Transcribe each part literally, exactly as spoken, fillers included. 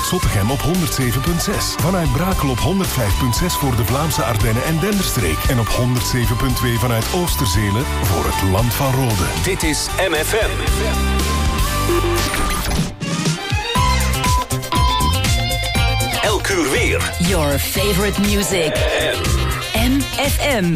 Vanuit Zottegem op honderd zeven komma zes. Vanuit Brakel op honderd vijf komma zes voor de Vlaamse Ardennen en Denderstreek. En op honderd zeven komma twee vanuit Oosterzelen voor het Land van Rode. Dit is M F M. Elk uur weer. Your favorite music. M F M.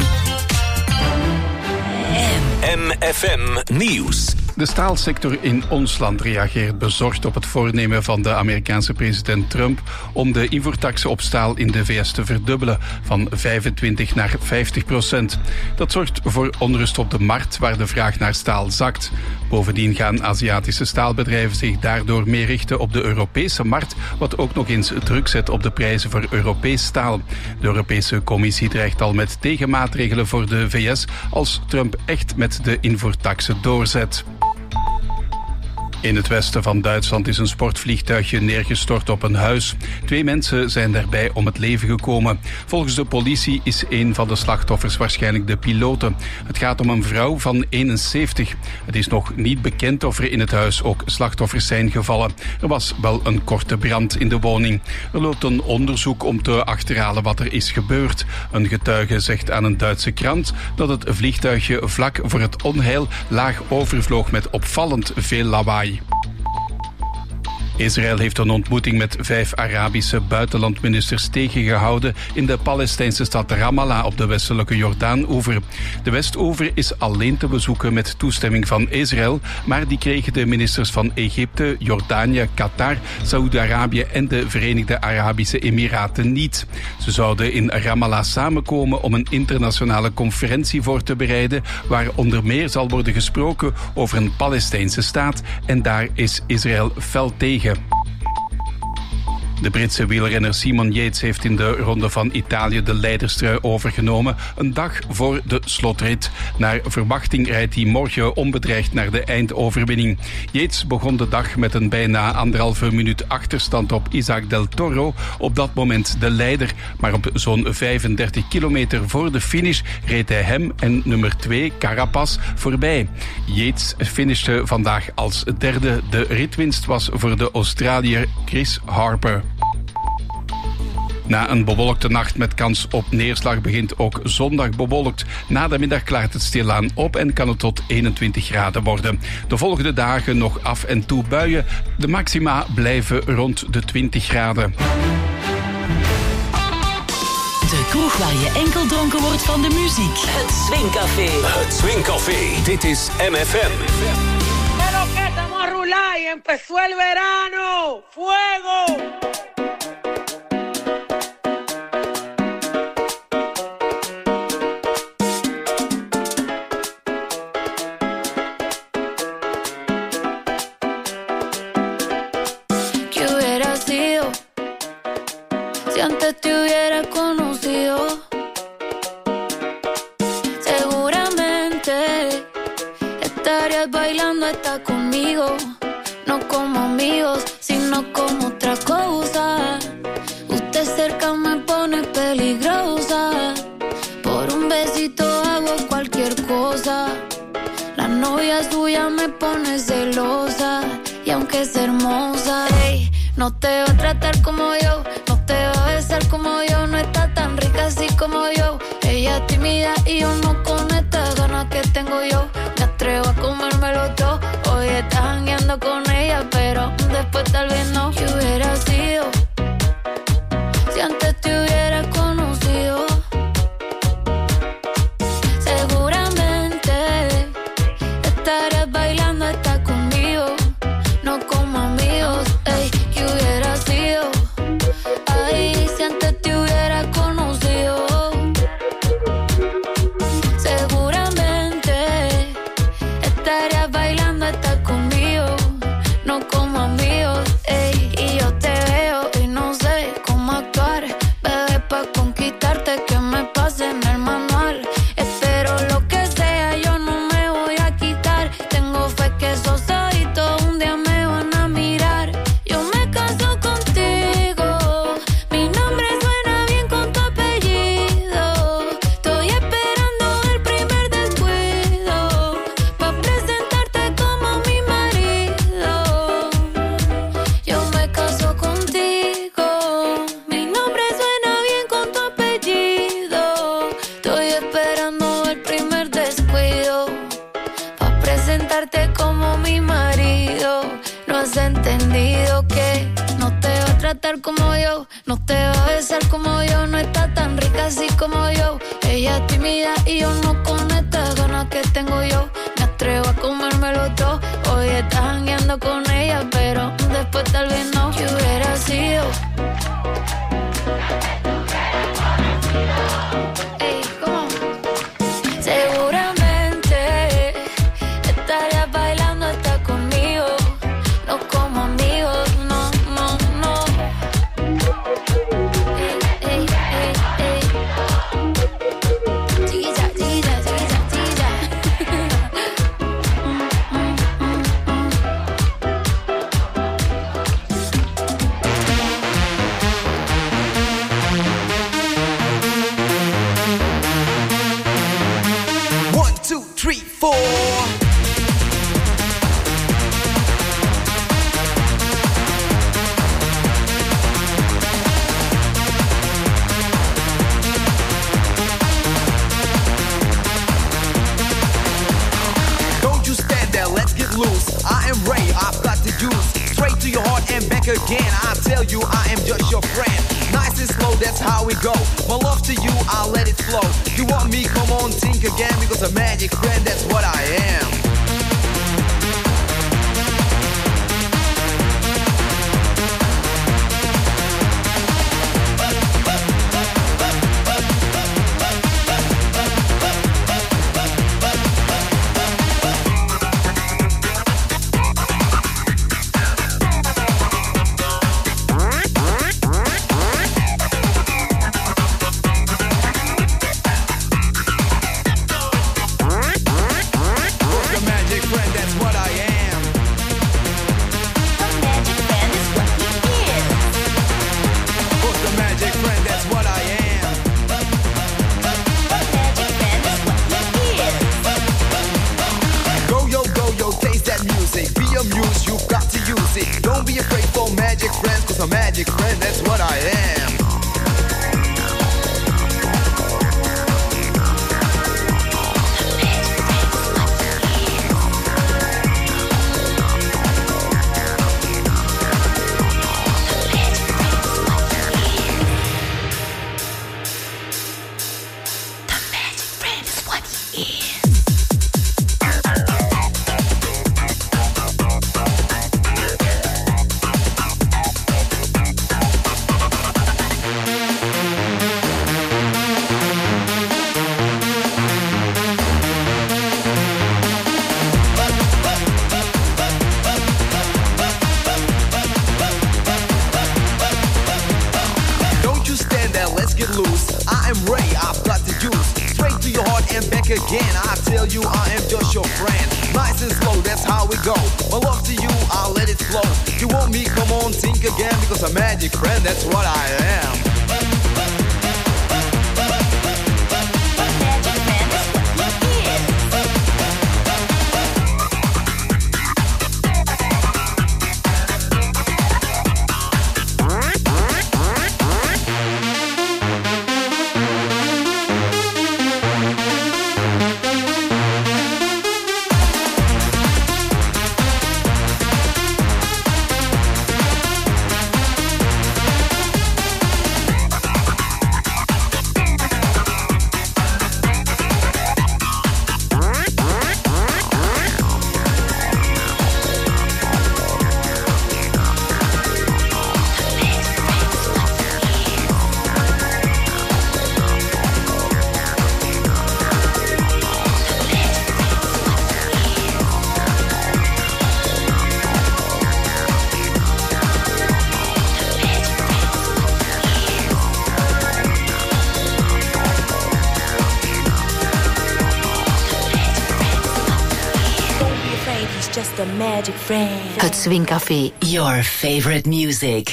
M F M Nieuws. De staalsector in ons land reageert bezorgd op het voornemen van de Amerikaanse president Trump om de invoertaxen op staal in de V S te verdubbelen, van vijfentwintig naar vijftig procent. Dat zorgt voor onrust op de markt, waar de vraag naar staal zakt. Bovendien gaan Aziatische staalbedrijven zich daardoor meer richten op de Europese markt, wat ook nog eens druk zet op de prijzen voor Europees staal. De Europese Commissie dreigt al met tegenmaatregelen voor de V S als Trump echt met de invoertaxen doorzet. In het westen van Duitsland is een sportvliegtuigje neergestort op een huis. Twee mensen zijn daarbij om het leven gekomen. Volgens de politie is een van de slachtoffers waarschijnlijk de pilote. Het gaat om een vrouw van eenenzeventig. Het is nog niet bekend of er in het huis ook slachtoffers zijn gevallen. Er was wel een korte brand in de woning. Er loopt een onderzoek om te achterhalen wat er is gebeurd. Een getuige zegt aan een Duitse krant dat het vliegtuigje vlak voor het onheil laag overvloog met opvallend veel lawaai. Israël heeft een ontmoeting met vijf Arabische buitenlandministers tegengehouden in de Palestijnse stad Ramallah op de westelijke Jordaan-oever. De Westoever is alleen te bezoeken met toestemming van Israël, maar die kregen de ministers van Egypte, Jordanië, Qatar, Saoedi-Arabië en de Verenigde Arabische Emiraten niet. Ze zouden in Ramallah samenkomen om een internationale conferentie voor te bereiden, waar onder meer zal worden gesproken over een Palestijnse staat, en daar is Israël fel tegen. De Britse wielrenner Simon Yates heeft in de Ronde van Italië de leiderstrui overgenomen, een dag voor de slotrit. Naar verwachting rijdt hij morgen onbedreigd naar de eindoverwinning. Yates begon de dag met een bijna anderhalve minuut achterstand op Isaac del Toro, op dat moment de leider. Maar op zo'n vijfendertig kilometer voor de finish reed hij hem en nummer twee, Carapaz, voorbij. Yates finishte vandaag als derde. De ritwinst was voor de Australiër Chris Harper. Na een bewolkte nacht met kans op neerslag begint ook zondag bewolkt. Na de middag klaart het stilaan op en kan het tot eenentwintig graden worden. De volgende dagen nog af en toe buien. De maxima blijven rond de twintig graden. De kroeg waar je enkel dronken wordt van de muziek. Het Swingcafé. Het Swingcafé. Dit is M F M. Pero que estamos a rular y empezó el verano. Fuego. Si antes te hubiera conocido, seguramente estarías bailando hasta conmigo. No como amigos, sino como otra cosa. Usted cerca me pone peligrosa. Por un besito hago cualquier cosa. La novia suya me pone celosa. Y aunque es hermosa, hey, no te va a tratar como yo, no te va a besar como yo, no está tan rica así como yo. Ella es tímida y yo no, con estas ganas que tengo yo. Me atrevo a comérmelo todo. Hoy estás jangueando con ella, pero después tal vez no. ¿Qué hubiera sido si antes te hubiera conocido? Seguramente estarías bailando hasta conmigo. No como amigos, ey, ¿qué hubiera sido? Ay, si antes te hubiera conocido. Seguramente estarías bailando hasta conmigo. No como amigos, ey, y yo te veo cantar como yo, no te va a besar como yo, no está tan rica así como yo. Ella es tímida y yo no con estas ganas que tengo yo. Me atrevo a comérmelo todo. Hoy estás jangueando con ella, pero después tal vez no. ¿Qué hubiera sido? Ey, ¿cómo? Seguramente estarías bailando hasta conmigo. No como amigos, no, no, no. Ey, ey, ey, ey. Chiquilla, chiquilla, chiquilla, chiquilla. One, two, three, four. Don't you stand there, let's get loose. I am Ray, I've got the juice. Straight to your heart and back again. I tell you, I am just your friend. Nice and slow, that's how we go. My love to you, I'll let it flow. You want me, come on, think again. Because a magic friend, that's what I am. Who's the magic friend, that's what I am. Who's the magic friend, that's what I am. Go yo, go yo, taste that music. Be amused, you've got to use it. Don't be afraid for magic friends, cause a magic friend, that's what I am. Don't you stand there, let's get loose. I am Ray, I've got the juice. Straight to your heart and back again. I tell you, I am just your friend. Nice and slow, that's how we go. My love to you, I'll let it flow. You want me, come on, think again. Because a magic friend, that's what I am. The magic friend. Het Swing Café, your favorite music.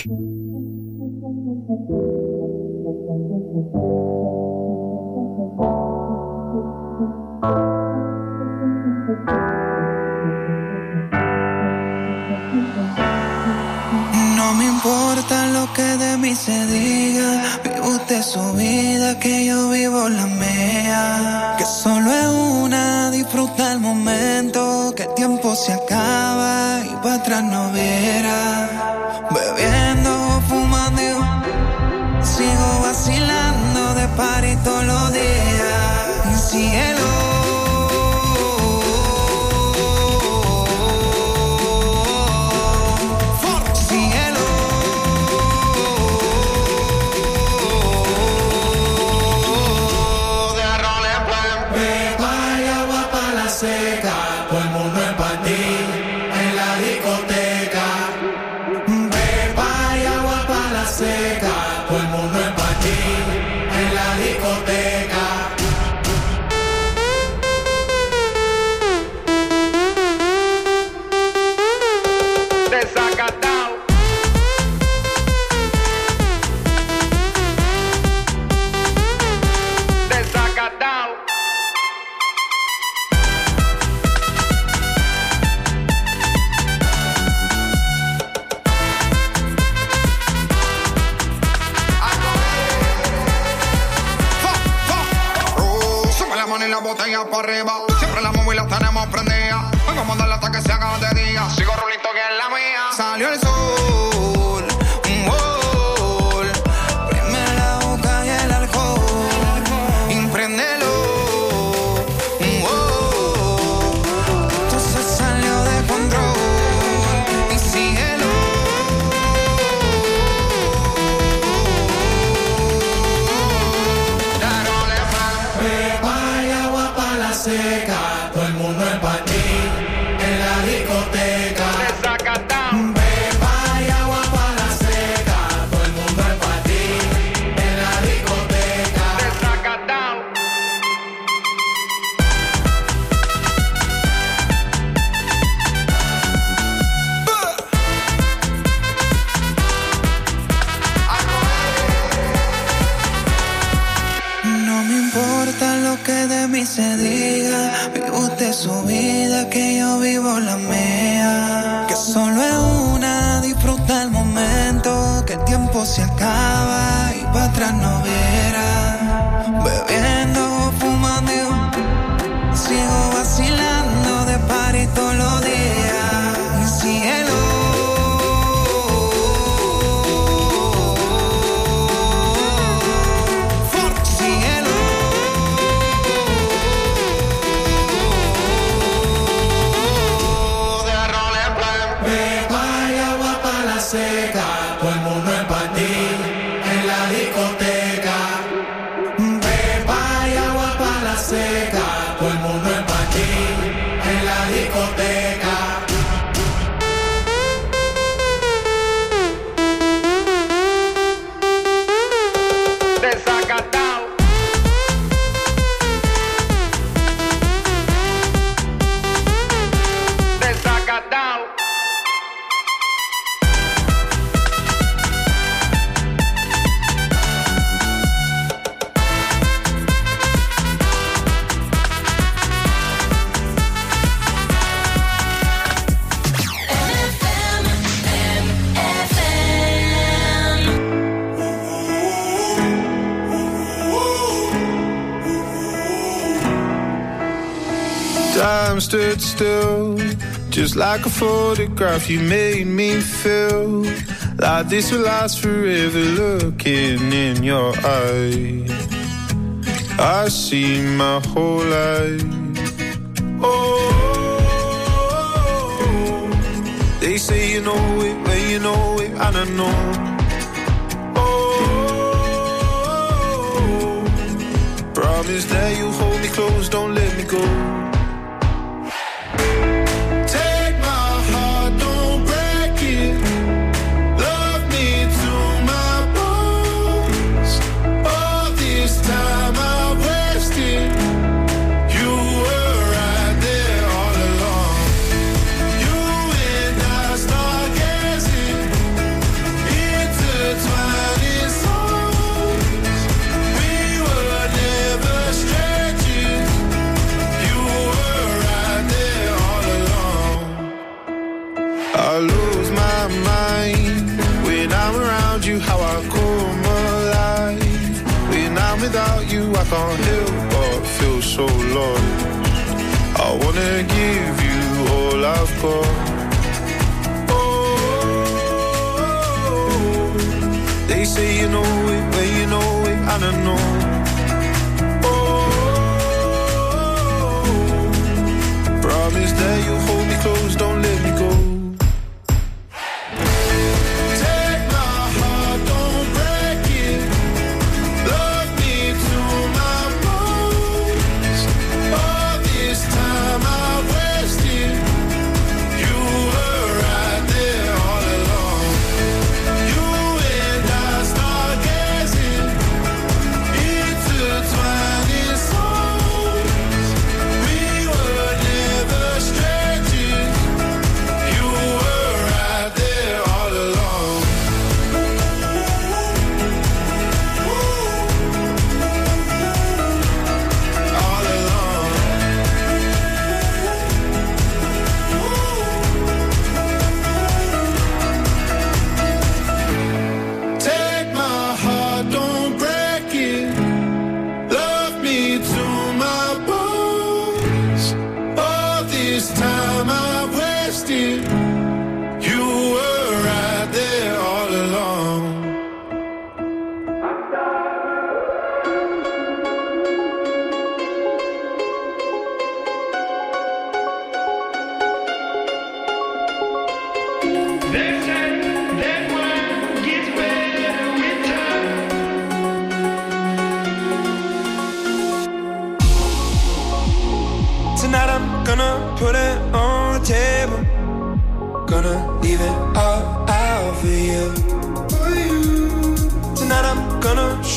No me importa lo que de mí se diga, vive usted su vida, que yo vivo la mía. Que solo es una, disfruta el momento, que el tiempo se acaba y para atrás no verá. Bebiendo, fumando party todos los días. Cielo. Para arriba, siempre la móvil la tenemos prendida. Vengo a mandarla hasta que se haga de día. Sigo rulito que es la mía. Salió el sol, un gol. Prime la boca y el alcohol. Impréndelo, un gol. Esto se salió de control. Y síguelo. Seca, todo el mundo en patí, en la discoteca. Beba y agua para la seca, todo el mundo en patí, en la discoteca. No me importa lo que de mí se diga. Vive usted su vida, que yo vivo la mía. Que solo es una, disfruta el momento. Que el tiempo se acaba y para atrás no verá. Bebiendo, fumando, sigo vacilando de party todos los días. Cielo. Seca, todo el mundo en patí, en la discoteca. Beba y agua para la seca, todo el mundo en patí, en la discoteca. Desacatado. Desacatado. Time stood still, just like a photograph. You made me feel like this will last forever. Looking in your eyes, I see my whole life. Oh, they say you know it when you know it, and I know. Oh, promise that you hold me close, don't let me go. I lose my mind when I'm around you, how I come alive. When I'm without you, I can't help but feel so lost. I wanna give you all I've got. Oh, they say you know it when you know it, and I know.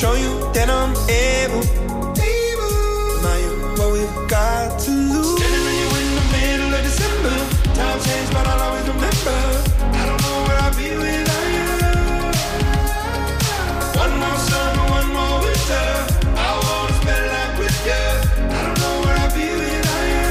show you that I'm able. Now you're what we've got to lose. Standing on you in the middle of December. Time changed, but I'll always remember. I don't know where I'll be without you. One more summer, one more winter. I wanna spend life with you. I don't know where I'll be without you.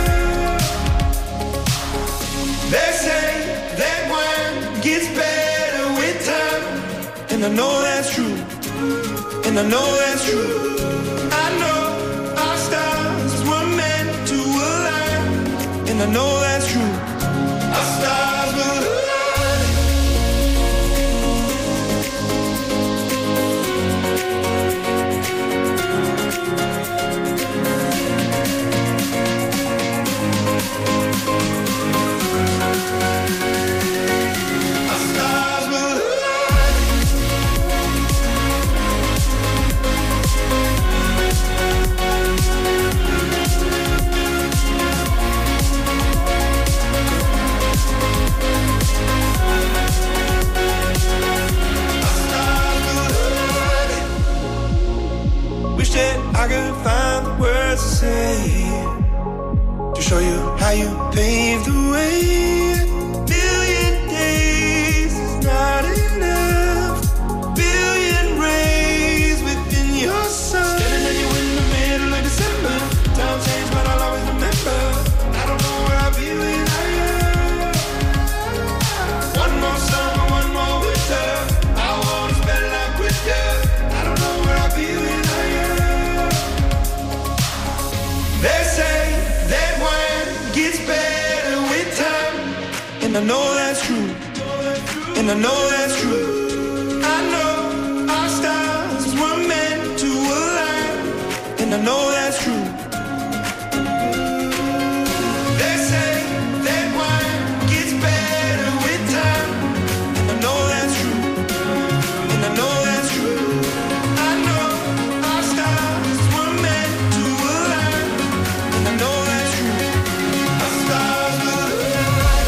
They say that wine gets better with time, and I know that's true. And I know that's true. I know our stars were meant to align, and I know that's true. Our stars will align. Our stars will align. Wish that I could find the words to say to show you how you paved the way. Million days is not enough. Billion rays within your sun. Standing on you in the middle of December. Time changed, but I'll always remember. I don't know where I'll be without you. One more summer, one more winter. I wanna spend life with you. I don't know where I'll be without you. They say that wine gets better with time, and I know that's true. And I know that's true. I know our stars were meant to align, and I know that's true. They say that wine gets better with time, and I know that's true. And I know that's true. I know our stars were meant to align, and I know that's true. Our stars will align.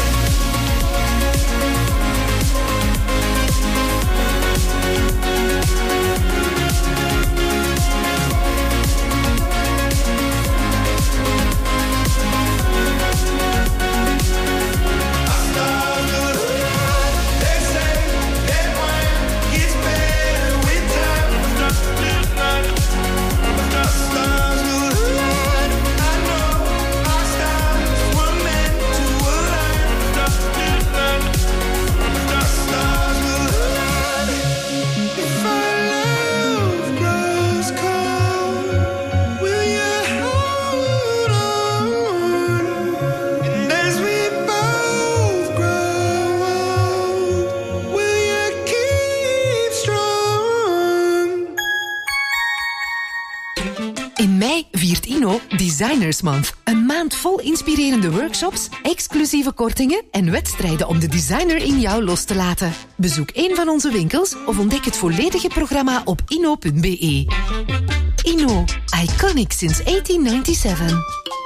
In mei viert Inno Designers Month. Een maand vol inspirerende workshops, exclusieve kortingen en wedstrijden om de designer in jou los te laten. Bezoek een van onze winkels of ontdek het volledige programma op inno punt be. Inno, iconic since achttien negenennegentig.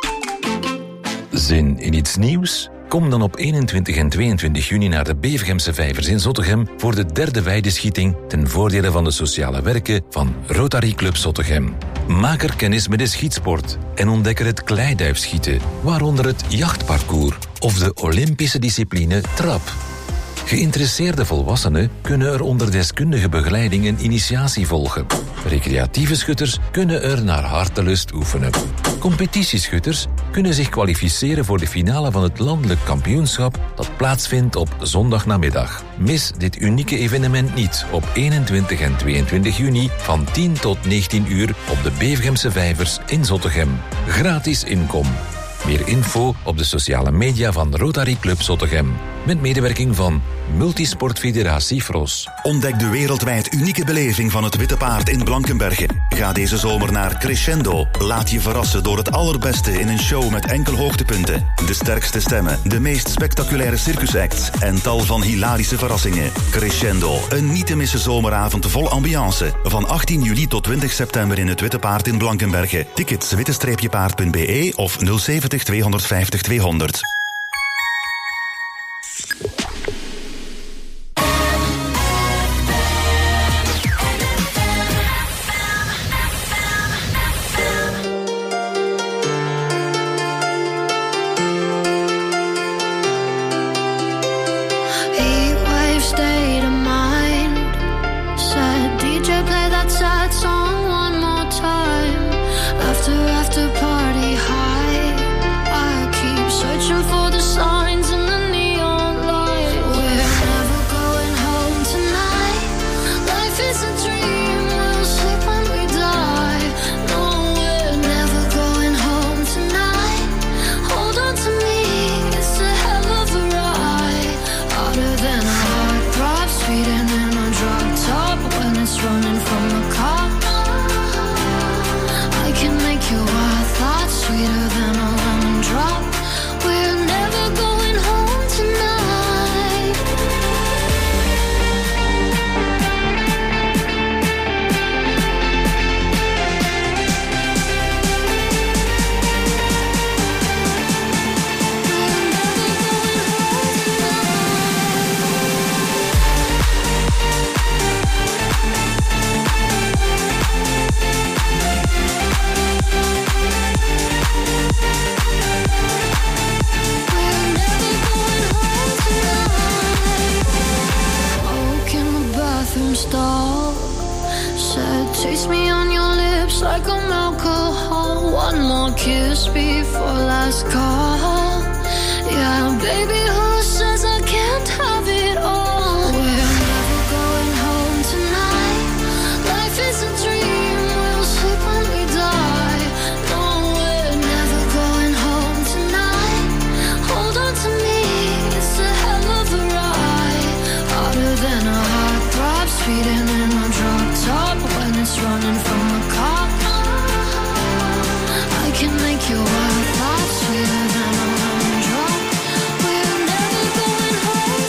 Zin in iets nieuws? Kom dan op eenentwintig en tweeëntwintig juni naar de Bevergemse Vijvers in Zottegem voor de derde weideschieting ten voordele van de sociale werken van Rotary Club Zottegem. Maak er kennis met de schietsport en ontdek er het kleiduifschieten, waaronder het jachtparcours of de Olympische discipline trap. Geïnteresseerde volwassenen kunnen er onder deskundige begeleiding een initiatie volgen. Recreatieve schutters kunnen er naar hartelust oefenen. Competitieschutters kunnen zich kwalificeren voor de finale van het landelijk kampioenschap dat plaatsvindt op zondagnamiddag. Mis dit unieke evenement niet op eenentwintig en tweeëntwintig juni van tien tot negentien uur op de Bevergemse Vijvers in Zottegem. Gratis inkom. Meer info op de sociale media van Rotary Club Zottegem. Met medewerking van Multisportfederatie Fros. Ontdek de wereldwijd unieke beleving van het Witte Paard in Blankenberge. Ga deze zomer naar Crescendo. Laat je verrassen door het allerbeste in een show met enkel hoogtepunten. De sterkste stemmen, de meest spectaculaire circusacts en tal van hilarische verrassingen. Crescendo, een niet te missen zomeravond vol ambiance. Van achttien juli tot twintig september in het Witte Paard in Blankenberge. Tickets witte paard punt be of nul zeventig tweehonderdvijftig tweehonderd. Life is a dream, we'll sleep when we die. No, we're never going home tonight. Hold on to me, it's a hell of a ride. Harder than a heart throb, speeding in a drop top when it's running from the cops. I can make your wild thoughts sweeter than a lemon drop. We're never going home tonight. Stall said, taste me on your lips like I'm alcohol. One more kiss before last call. Yeah, baby, who says I can't have it all? We're never going home tonight. Life is a dream, we'll sleep when we die. No, we're never going home tonight. Hold on to me, it's a hell of a ride. Harder than a heart throb, speeding in a drop top when it's running from the cop. I can make your wild thoughts sweeter than a lemon drop. We're never going home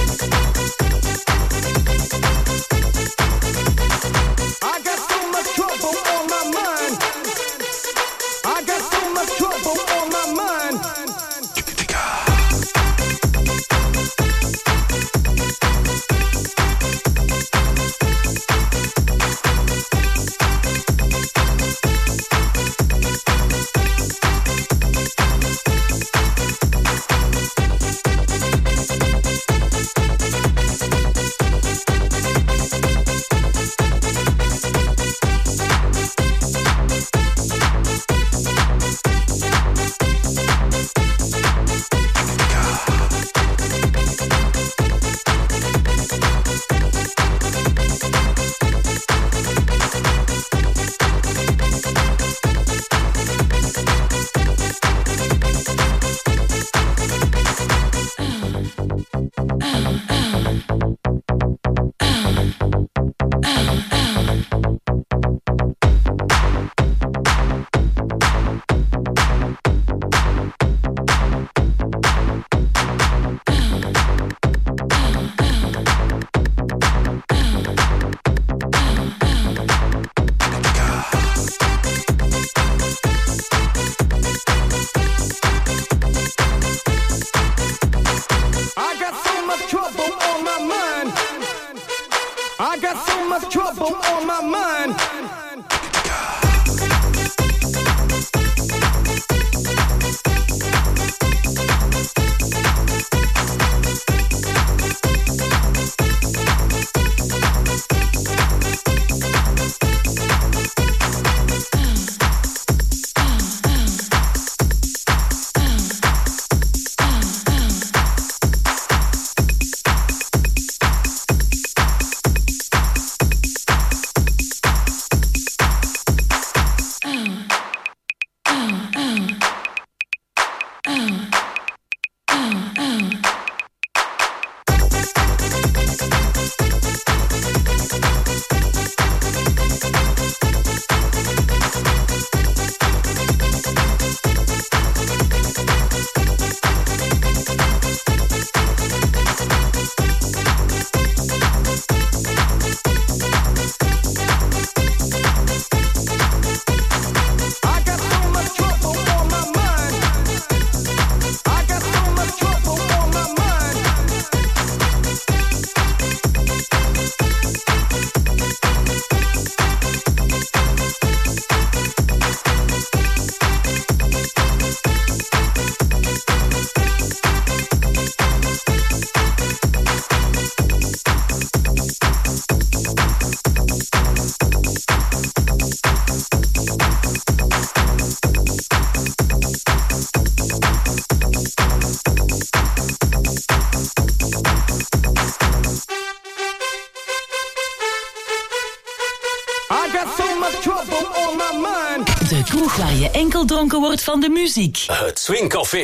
I got so much trouble. got so much trouble on my mind. De kroeg waar je enkel dronken wordt van de muziek. Het Swing Café.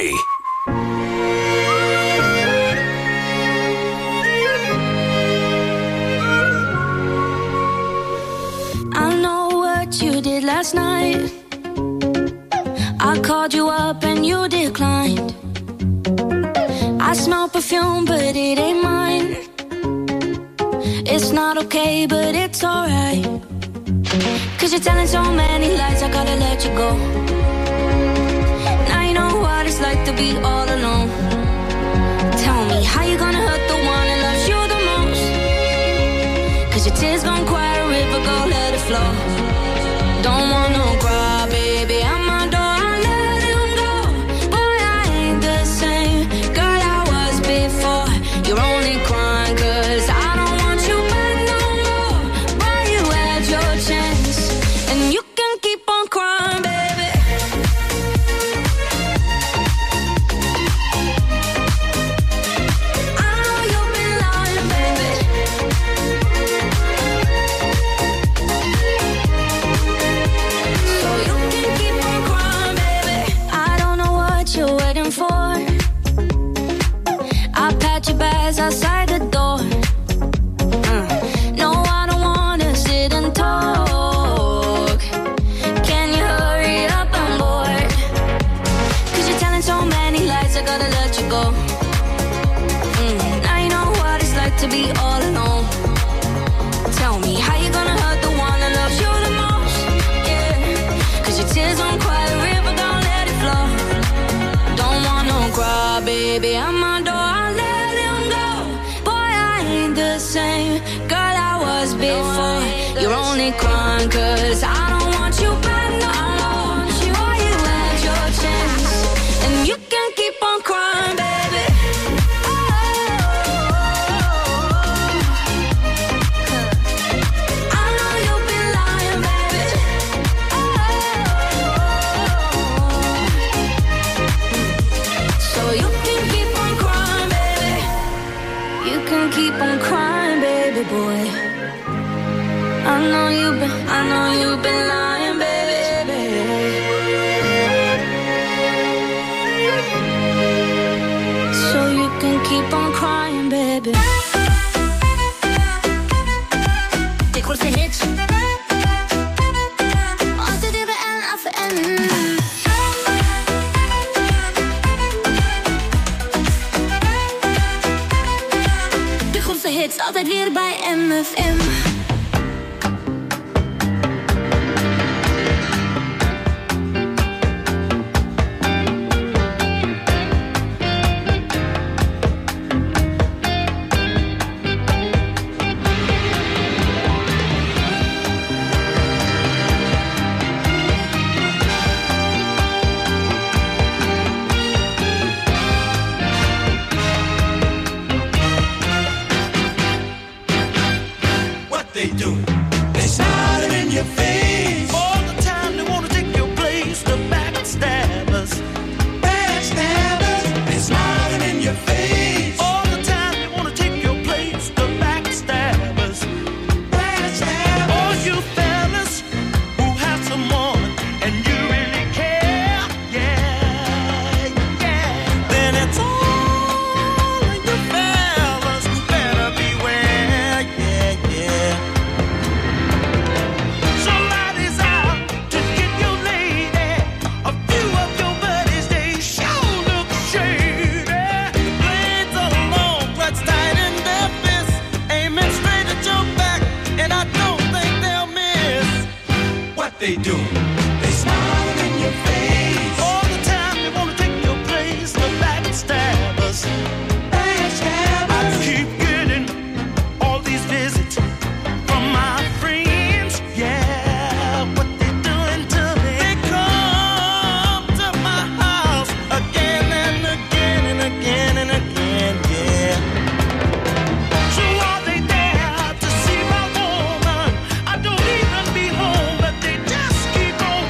I know what you did last night. I called you up and you declined. I smell perfume but it ain't mine. It's not okay but it's alright. Cause you're telling so many lies, I gotta let you go. Now you know what it's like to be all alone. Tell me, how you gonna hurt the one that loves you the most? Cause your tears gon' quiet a river, go let it flow. Don't want no cry, baby, I'm my door, I let him go. Boy, I ain't the same girl I was before. You're only crying cause I don't want you back no more. Boy, you had your chance and you can keep on crying, baby. I know you've been lying, baby. So you can keep on crying, baby. I don't know what you're waiting for. I pat your bags outside the door. Uh, no, I don't wanna sit and talk. Can you hurry up, I'm bored. Cause you're telling so many lies, I gotta let you go. Mm, now you know what it's like to be all alone. Tell me, how you gonna hurt the one that loves you the most? Yeah, cause your tears won't quiet a river, don't let it flow. Don't want no cry, baby, I'm my door, I let him go. Boy, I ain't the same girl I was before. You're only crying cause I don't want you back no more. Boy, you had your chance and you can keep on crying, baby. I know you've been lying, baby. So you can keep on crying, baby. You can keep on crying, baby boy. I know you've been, I know you've been lying, baby. So you can keep on crying, baby. De grootste hits. Altijd even en af en. De grootste hits, altijd weer bij M F M. They do. They smiling in your face all the time. They wanna take your place. The backstabbers, backstabbers. They smiling in your face all the time. They wanna take your place. The backstabbers, backstabbers. All you fellas who have someone and you really care, yeah, yeah. Then it's all of you fellas who better beware, yeah, yeah. They do. They smile in your face all the time. They wanna take your place. The backstabbers, backstabbers. I keep getting all these visits from my friends. Yeah, what they doing to me? They come to my house again and again and again and again. Yeah. So are they there to see my woman? I don't even be home, but they just keep on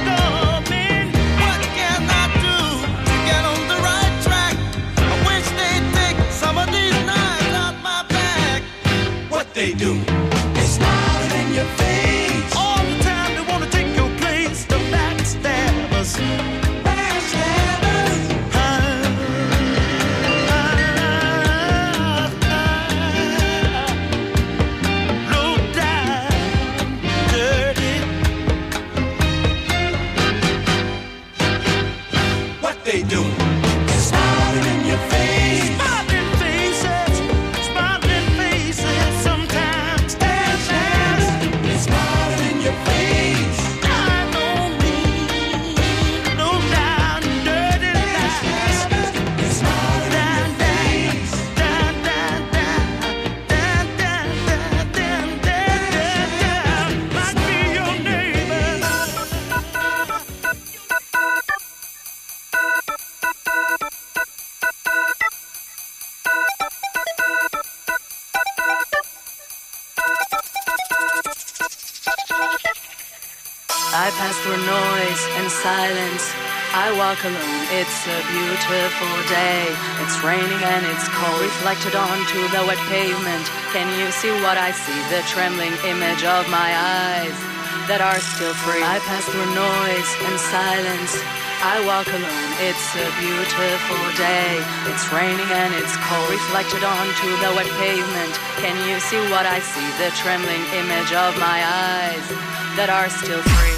I pass through noise and silence. I walk alone, it's a beautiful day. It's raining and it's cold, reflected onto the wet pavement. Can you see what I see? The trembling image of my eyes that are still free. I pass through noise and silence. I walk alone, it's a beautiful day. It's raining and it's cold, reflected onto the wet pavement. Can you see what I see? The trembling image of my eyes that are still free.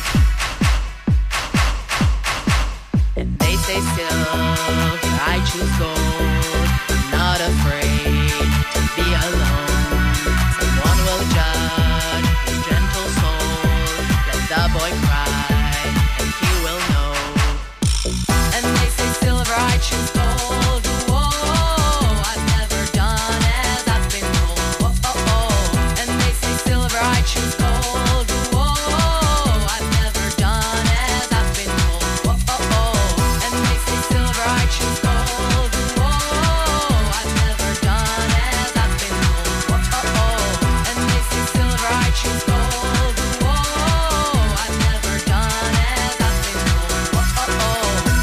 And they say still, I choose gold. I'm not afraid to be alone. Someone will judge his gentle soul. Let the boy cry, and he will know. And they say silver, I choose gold. Whoa, I've never done as I've been told. Whoa, oh, oh. And they say silver, I choose gold. Whoa, I've never done as I've been told. Whoa, oh, oh. And they say silver, I choose gold. Whoa, I've never done as I've been told. Whoa, oh, oh. And they say silver, I choose gold. Whoa, I've never done as I've been told. Whoa, oh, oh.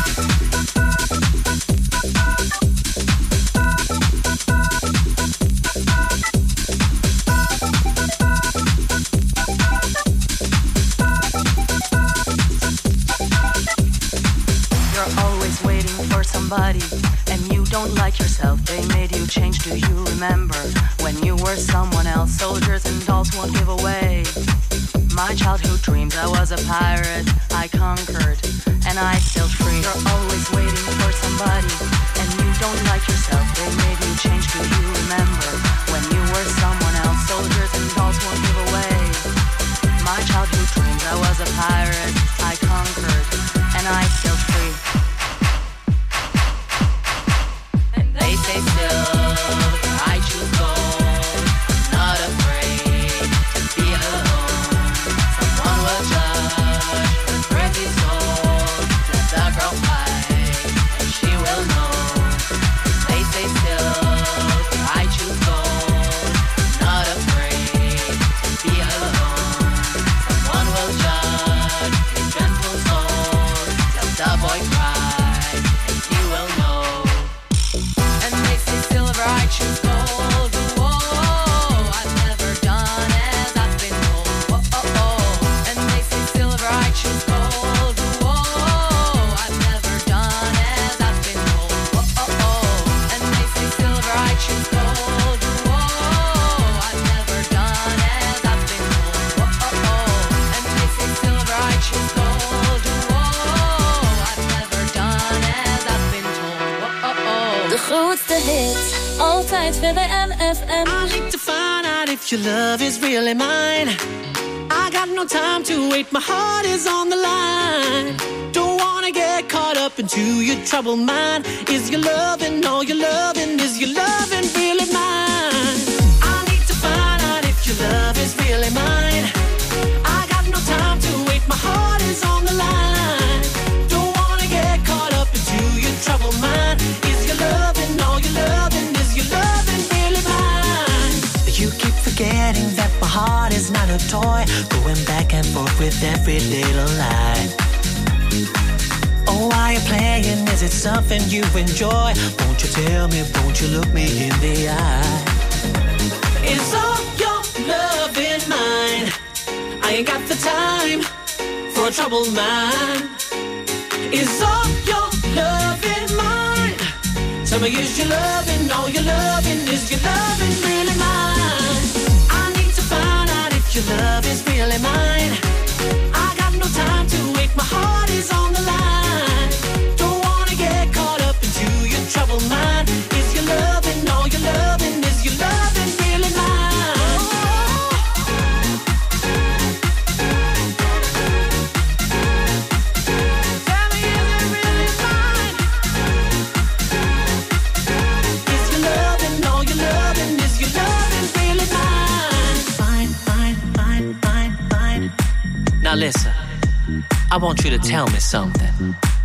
You're always waiting for somebody, and you don't like yourself. They made you change, do you remember? When you were someone else, soldiers and dolls won't give away. My childhood dreams, I was a pirate, I conquered, and I sailed free. You're always waiting for somebody, and you don't like yourself. They made you change, do you remember? When you were someone else, soldiers and dolls won't give away. My childhood dreams, I was a pirate, I conquered, and I sailed free. And they say still, I choose gold. I'm not afraid to be alone. Someone will judge her crazy soul. Let the girl fight, and she will know. They say still, I choose gold. I'm not afraid to be alone. Someone will judge his gentle soul. Let the boy cry, and he will know. And they say silver, I choose gold. Whoa, I've never done as I've been told. Whoa, oh, oh. And they say silver, I choose gold. Whoa, I've never done as I've been told. Whoa, oh, oh. And they say silver, I choose gold. Whoa, I've never done as I've been told. Whoa, oh, oh. And they say silver, I choose gold. Whoa, I've never done as I've been told. Whoa, oh, oh. De grootste hits, altijd bij de M F M. I need to find out if your love is really mine. I got no time to wait, my heart is on the line. Don't wanna get caught up into your troubled mind. Is your loving, all your loving, is your loving really mine? I need to find out if your love is really mine. I got no time to wait, my heart is on the line. Don't wanna get caught up into your troubled mind. Is your loving, all your loving, is your loving really mine? You keep forgetting that my heart is not a toy, going back and forth with every little lie. Oh, why you playing? Is it something you enjoy? Won't you tell me, won't you look me in the eye? Is all your love in mine? I ain't got the time for a troubled mind. Is all your love in mine? Tell me, is your loving, all your loving, is your loving really mine? I need to find out if your love is really mine. I got no time to wait, my heart is on the line. Don't wanna get caught up into your troubled mind. Is your loving, all your loving, is your loving really mine? Tell me, is it really mine? Is your loving, all your loving, is your loving really mine? Fine, fine, fine, fine, fine. Now listen, I want you to tell me something.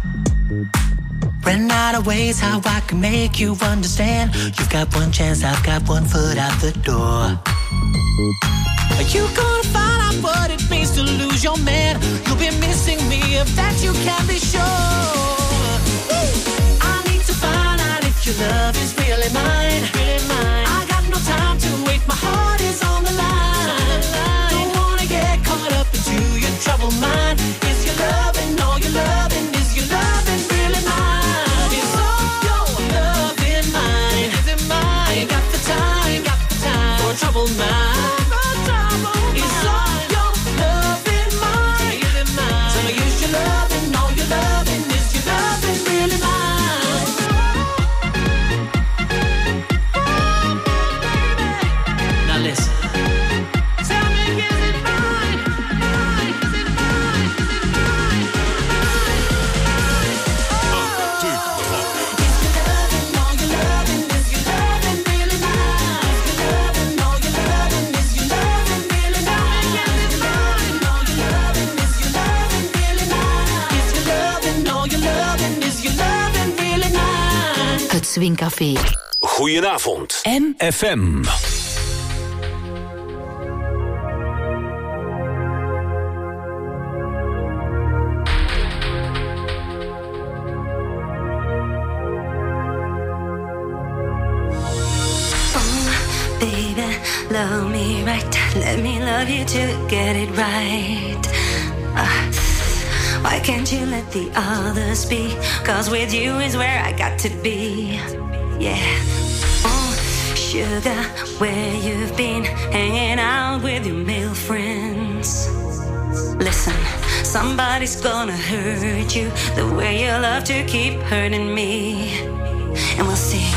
Ran out of ways how I can make you understand. You've got one chance, I've got one foot out the door. Are you gonna find out what it means to lose your man? You'll be that you can be sure. I need to find out if your love is really mine. Really mine. I got no time to wait, my heart is on the line. Don't wanna get caught up into your troubled mind. Is your loving all your loving? Is your loving really mine? Is all your loving mine? Is it mine? I ain't got the time, got the time for a troubled mind. Is all your loving mine? Is it mine? So use your loving, all your loving. Is your loving really mine? Now listen. Tell me, is it mine? Mine? Is it mine? Is it mine? Is your loving, all your loving? Is your loving really mine? Is your loving, all your loving? Is your loving really mine? Is it mine? All your loving? Is your loving really mine? Is your loving, all your loving? Is your loving really mine? Het Swingcafé. Goedenavond. M F M. Baby, love me right. Let me love you to get it right. Uh, why can't you let the others be? Cause with you is where I got to be. Yeah. Oh, sugar, where you've been hanging out with your male friends. Listen, somebody's gonna hurt you the way you love to keep hurting me. And we'll sing,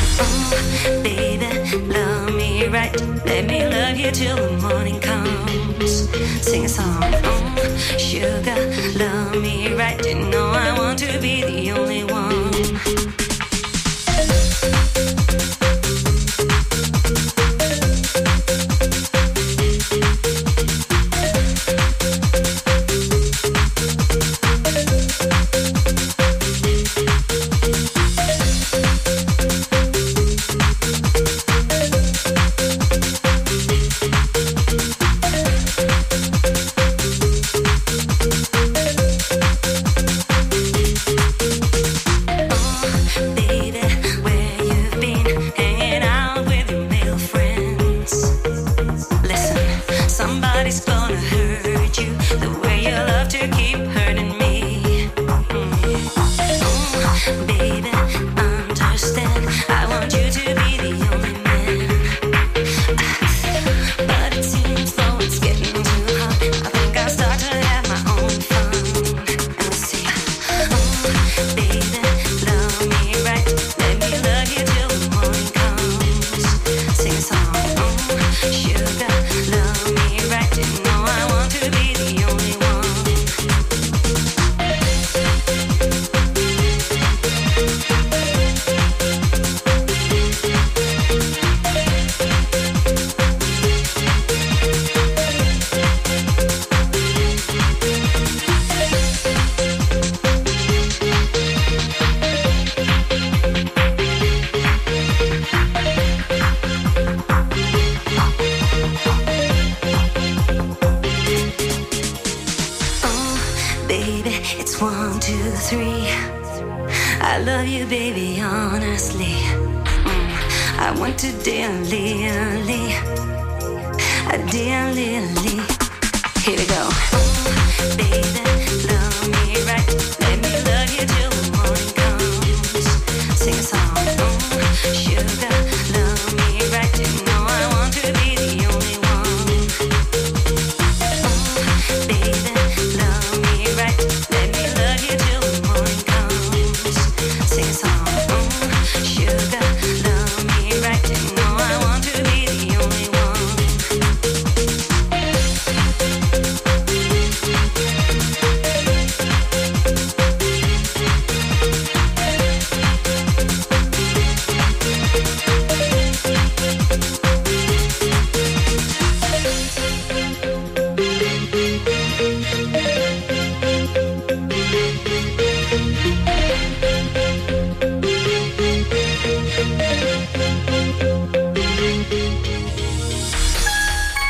oh, baby, love me right. Let me love you till the morning comes. Sing a song, oh, sugar, love me right. You know I want to be the only one.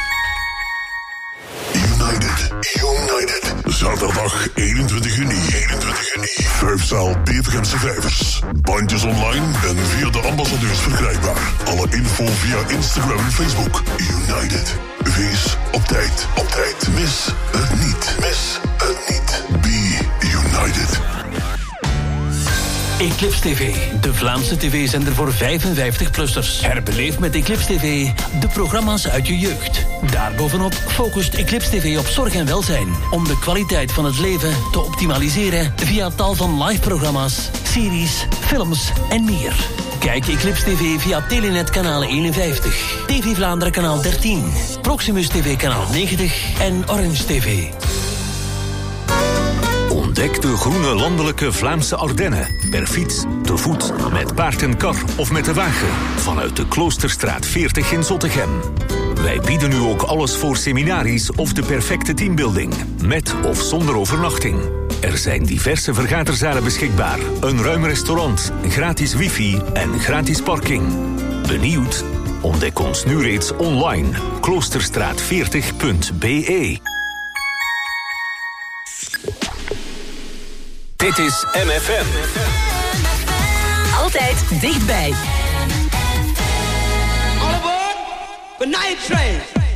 Zaterdag eenentwintig juni. Vijfzaal Bevergemse Vijvers. Bandjes online en via de ambassadeurs verkrijgbaar. Alle info via Instagram en Facebook. United. Wees op tijd. Op tijd. Mis het niet. Mis het niet. Be United. Eclipse T V, de Vlaamse tv-zender voor vijfenvijftig-plussers. Herbeleef met Eclipse T V de programma's uit je jeugd. Daarbovenop focust Eclipse T V op zorg en welzijn. Om de kwaliteit van het leven te optimaliseren via tal van live-programma's, series, films en meer. Kijk Eclipse T V via Telenet kanaal eenenvijftig, T V Vlaanderen kanaal dertien, Proximus T V kanaal negentig en Orange T V. Ontdek de groene landelijke Vlaamse Ardennen. Per fiets, te voet, met paard en kar of met de wagen. Vanuit de Kloosterstraat veertig in Zottegem. Wij bieden nu ook alles voor seminaries of de perfecte teambuilding. Met of zonder overnachting. Er zijn diverse vergaderzalen beschikbaar. Een ruim restaurant, gratis wifi en gratis parking. Benieuwd? Ontdek ons nu reeds online. kloosterstraat veertig punt b e. Dit is M F M. Altijd dichtbij. All aboard the night train.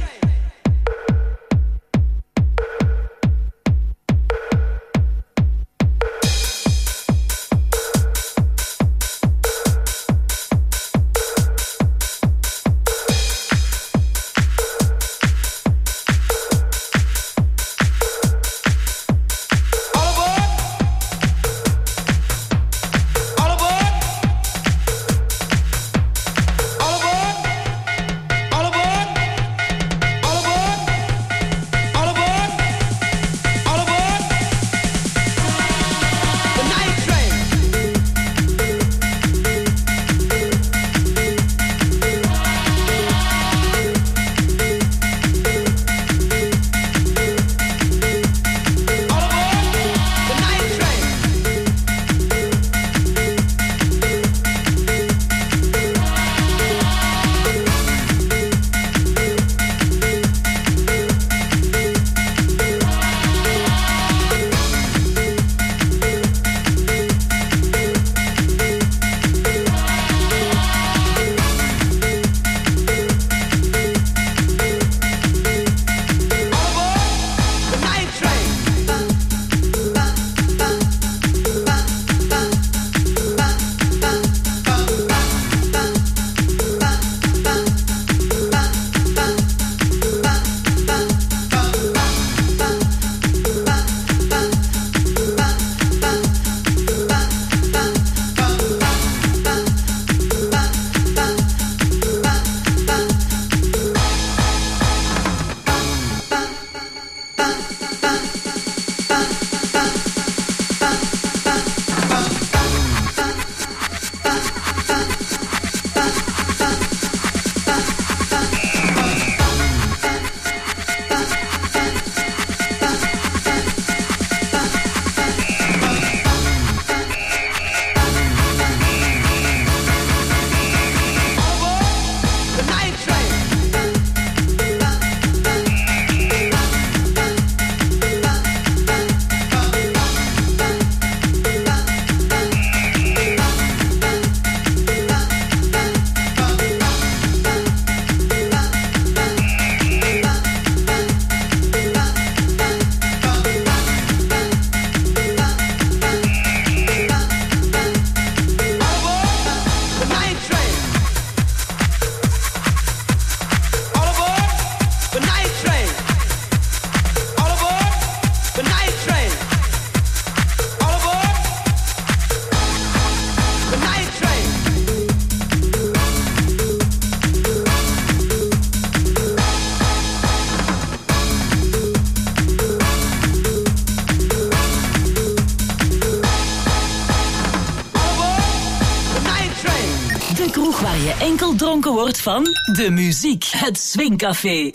enkel dronken wordt van de muziek. Het Swingcafé.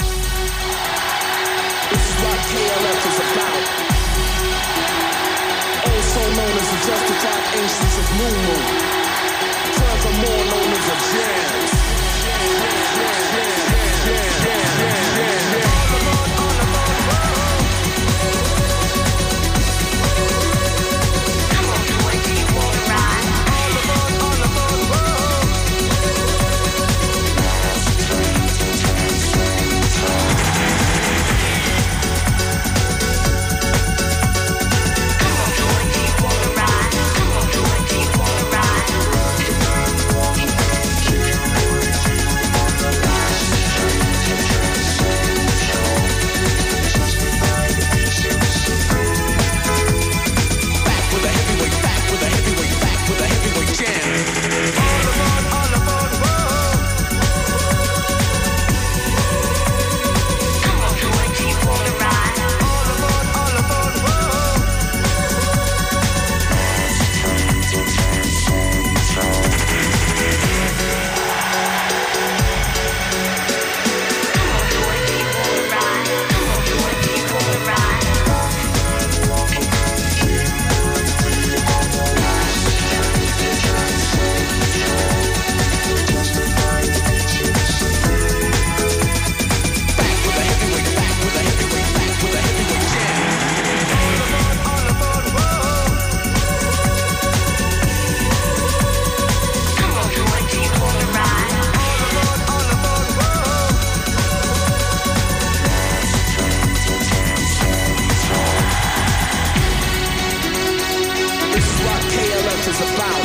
is about.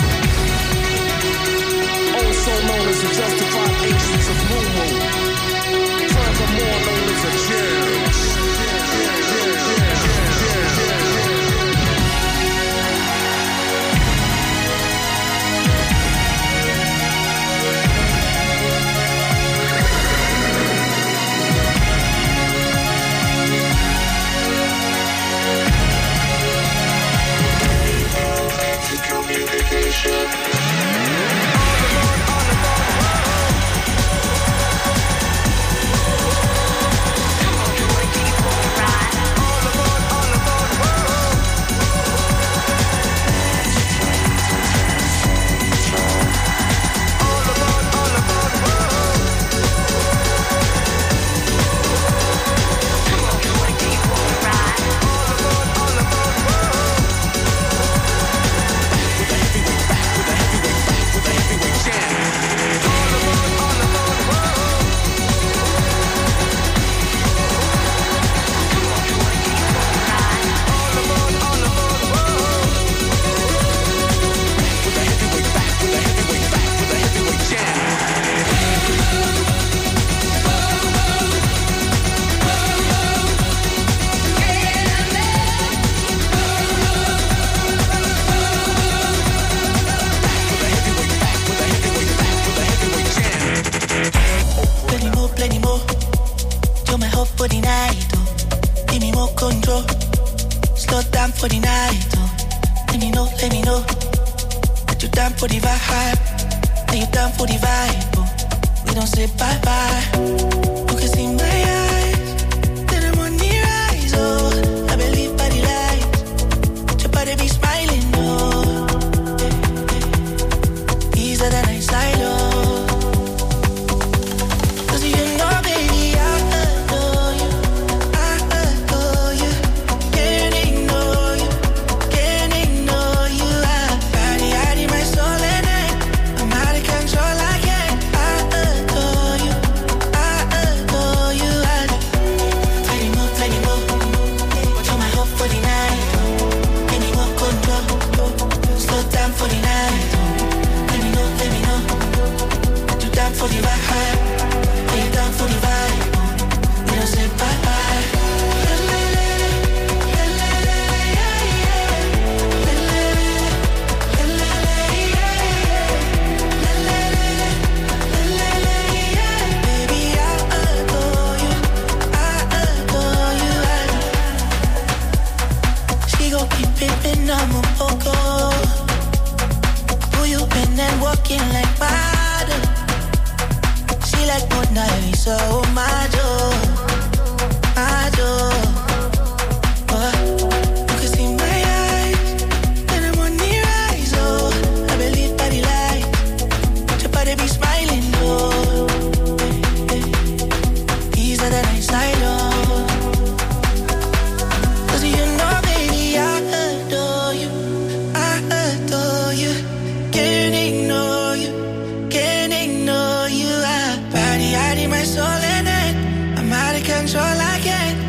Also known as the justified ancients of Mumu. Furthermore known as the gems. Control I can't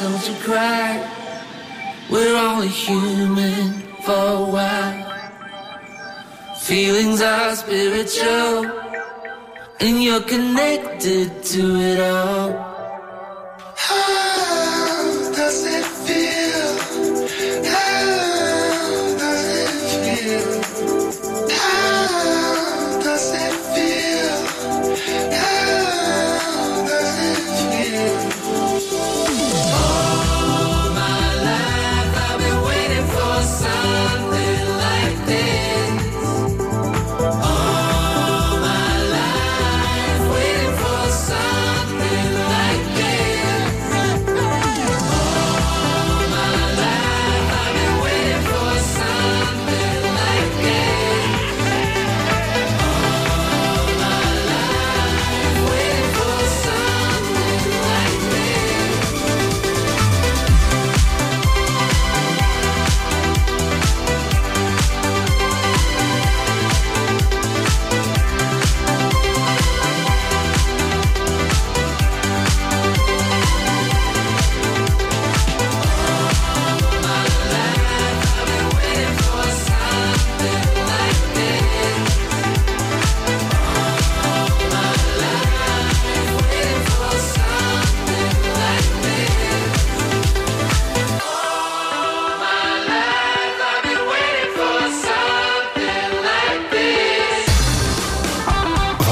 don't you cry. We're only human for a while. Feelings are spiritual, and you're connected to it all.